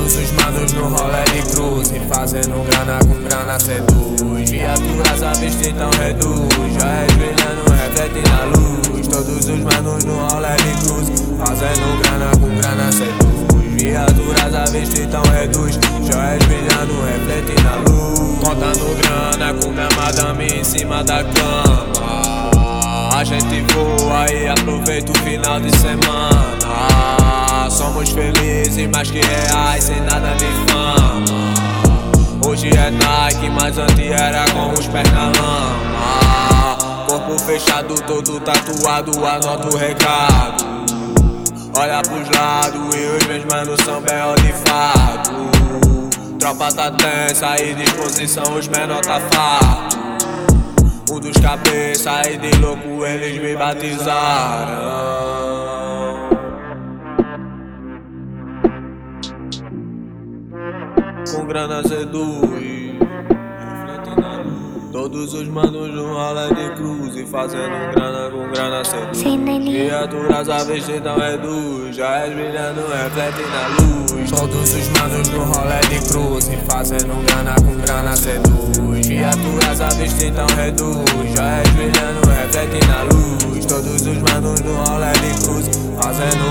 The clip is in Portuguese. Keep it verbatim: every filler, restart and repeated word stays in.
Todos os manos no rolê de cruz e fazendo grana com grana seduz. Viaturas à vista então reduz, já é brilhando, reflete na luz. Todos os manos no rolê de cruz fazendo grana com grana seduz. Viaturas à vista então reduz, já é brilhando, reflete na luz. Contando grana com minha madame em cima da cama. A gente voa e aproveita o final de semana. Somos felizes, mais que reais, sem nada de fama. Hoje é Nike, mas antes era com os pés na lama. Corpo fechado, todo tatuado, anota o recado. Olha pros lados e os meus manos são B O de fato. Tropa tá tensa e disposição, os menor tá farto. Um dos cabeça aí de louco, eles me batizaram. Com grana seduz, reflete na luz. Todos os manos no rolê de cruz e fazendo grana com grana seduz. Criaturas à vista então reduz, já é brilhando, reflete na luz. Todos os manos no rolê de cruz e fazendo grana com grana seduz. Criaturas à vista então reduz, já é brilhando, reflete na luz. Todos os manos no rolê de cruz fazendo